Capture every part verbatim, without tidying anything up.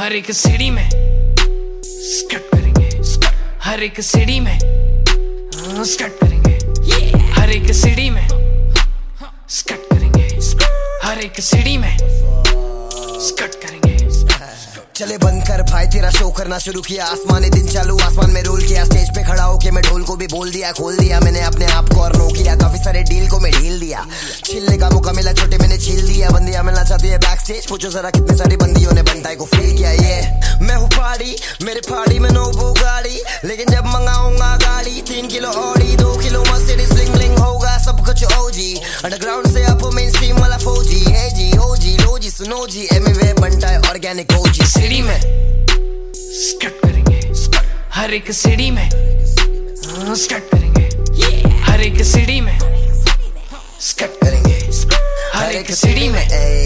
हर एक सीढ़ी में स्कट करेंगे, हर एक सीढ़ी में स्कट करेंगे, हर एक सीढ़ी में स्कट करेंगे, हर एक सीढ़ी में स्कट करेंगे। चले बंद कर भाई तेरा शो करना शुरू किया, आसमानी दिन चालू आसमान में रोल किया, स्टेज पे खड़ा होके मैं ढोल को भी बोल दिया, खोल दिया मैंने अपने आप को और नो किया, काफी सारे डील को मैं ढील दिया, छिलने का मौका मिला छोटे मैंने छील दिया, बंदियां मिलना चाहती है बैक स्टेज, पूछो जरा कितने सारी बंदियों ने बनताई को फील किया। ये मैं हूँ पहाड़ी, मेरे पहाड़ी में नो वो गाड़ी, लेकिन जब मंगाऊंगा गाड़ी तीन किलो ऑडी, दो किलो मर्सिडीज ब्लिंग ब्लिंग होगा सब कुछ ओजी, अंडरग्राउंड से अप मेन स्ट्रीम वाला फौजी, है जी ओजी लोजी सुनो जी एमवे बनता है ऑर्गेनिक ओजी। सीढ़ी में स्कट करेंगे, हर एक सीढ़ी में स्कट करेंगे, हर एक सीढ़ी में स्कट करेंगे, हर एक सीढ़ी में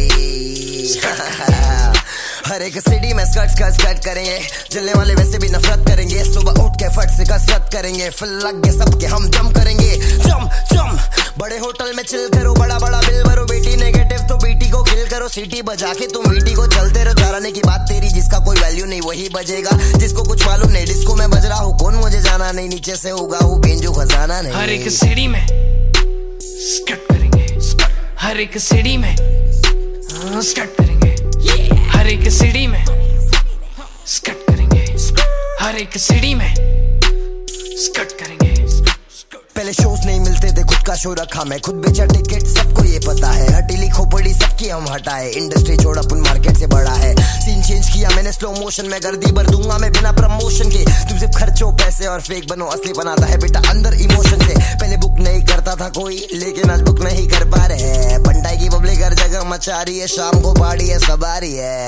हर एक सीढ़ी में स्कट स्कट स्कट करेंगे, जलने वाले वैसे भी नफरत करेंगे, सुबह उठ के फट से कसरत करेंगे, फिर लग गए सबके हम जम करेंगे, जम जम बड़े होटल में चिल करो, बड़ा बड़ा बिल भरो, बेटी नेगेटिव तो बेटी को किल करो, सीटी बजा के तुम बेटी को चलते रहो, चलाने की बात तेरी, जिसका कोई वैल्यू नहीं वही बजेगा, जिसको कुछ मालूम नहीं डिस्को में बज रहा हूँ, कौन मुझे जाना नहीं, नीचे से होगा वो बेंजो खजाना नहीं। हर एक सीढ़ी में स्कट करेंगे, हर एक सीढ़ी में स्कट करेंगे, हर एक सीढ़ी में स्कट करेंगे, हर एक सीढ़ी में स्कट करेंगे। पहले शोज नहीं मिलते थे, खुद का शो रखा मैं, खुद बेचा टिकट सबको ये पता है, हटीली खोपड़ी सबकी हम हटाए, इंडस्ट्री छोड़ अपन मार्केट से बड़ा है, सीन चेंज किया मैंने स्लो मोशन में, गर्दी भर दूंगा मैं बिना प्रमोशन के, तुम सिर्फ खर्चो पैसे और फेक बनो, असली बनाता है बेटा अंदर इमोशन से, पहले बुक नहीं करता था कोई लेकिन आज बुक नहीं कर पा रहे, बंटाई की पब्लिक हर जगह मचा रही है, शाम को पार्टी है सवारी है,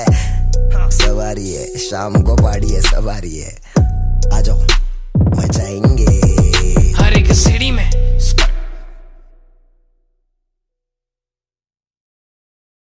सवारी है शाम को पार्टी है सवारी है, आ जाओ मचाएंगे।